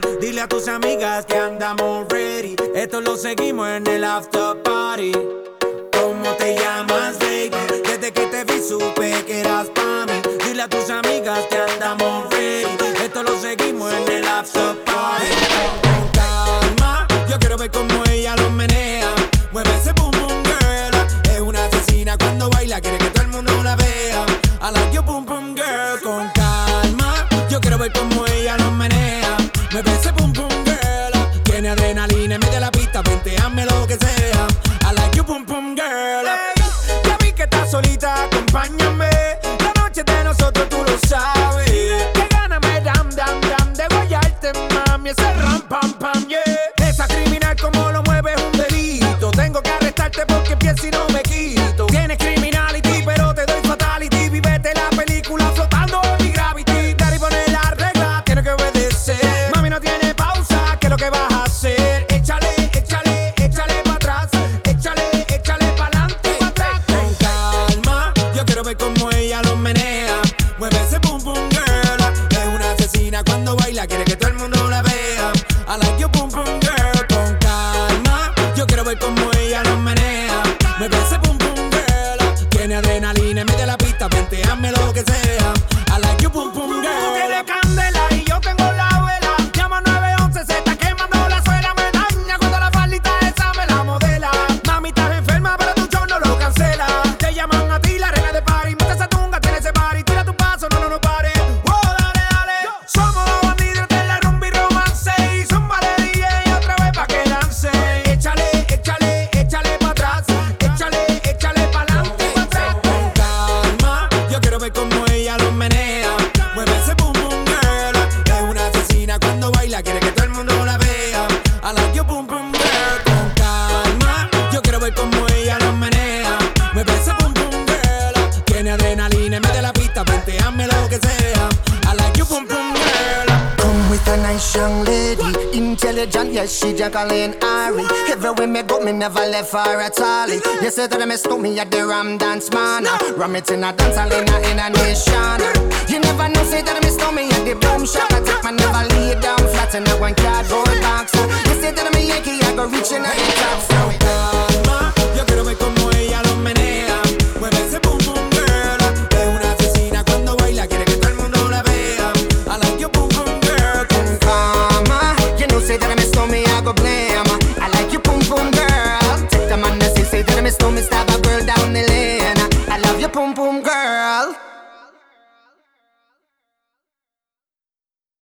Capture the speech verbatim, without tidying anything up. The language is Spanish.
Dile a tus amigas que andamos ready. Esto lo seguimos en el after party. ¿Cómo te llamas, baby? Desde que te vi supe que eras pa' mí. Dile a tus amigas que andamos ready. Esto lo seguimos en el after party. Con calma, yo quiero ver cómo ella lo menea. Mueve ese boom boom girl. Es una asesina cuando baila, quiere que todo el mundo la vea. I like your boom boom girl. Con calma, yo quiero ver cómo ella lo menea. Mueve ese boom boom girl. Tiene adrenalina, mete la pista, vente, hazme lo que sea. I like your boom boom girl. Hey, ya vi que estás solita, acompáñame. La noche de nosotros tú lo sabes. Que gana me dam dam dam de guayarte, mami. Ese ram pam pam, yeah. Esa criminal como lo mueve es un delito. Tengo que arrestarte porque pienso y no me quito. Tienes criminality, pero te doy fatality. Vivete la película flotando en mi gravity. Daddy pone la regla, tiene que obedecer. Mami no tiene pausa, ¿qué es lo que vas a hacer? Échale, échale, échale pa' atrás. Échale, échale pa'lante, pa' atrás. Con calma, yo quiero ver cómo ella lo menea. Mueve ese boom boom girl. Es una asesina cuando baila, quiere que todo el mundo la vea. I like your boom boom girl. Con calma, yo quiero ver cómo ella lo menea. Mueve ese boom boom girl. Tiene adrenalina, mete la pista, vente, hazme lo que sea. I like your boom boom girl. Tú tienes candela y yo tengo la vela. Llama nueve once, se está quemando la suela. Me daña cuando la faldita esa me la modela. Mami, estás enferma, pero tu show no lo cancela. Te llaman a ti la reina de party. Mete esa tunga, tiene ese party. Tira tu paso, no, no, no pare. Oh, dale, dale. Somos los bandidos de la rumba y romance. Y zumba de D J otra vez pa' que lance. Échale, échale, échale pa' atrás. Échale, échale pa'lante, pa' atrás. Con calma, yo quiero ver cómo ella lo menea. Mueve ese boom boom girl. Es una asesina cuando baila, quiere que todo el mundo la vea. I like your boom boom girl. Con calma, yo quiero ver cómo ella lo menea. Mueve ese boom boom girl. Tiene adrenalina, mete la pista, vente, hazme lo que sea. I like your boom boom girl. Come with a nice young lady, intelligent, yes, she Jacqueline Ari. Everywhere me go, me never left her at all. You say that me stole me at the Ram Dance Man. Ram it in a dance hall in a, in a nation. You never know, say that me stole me at the Boom Shop. I take my never lay down flat in a one cardboard box. You say that me Yankee, I go reaching at the top.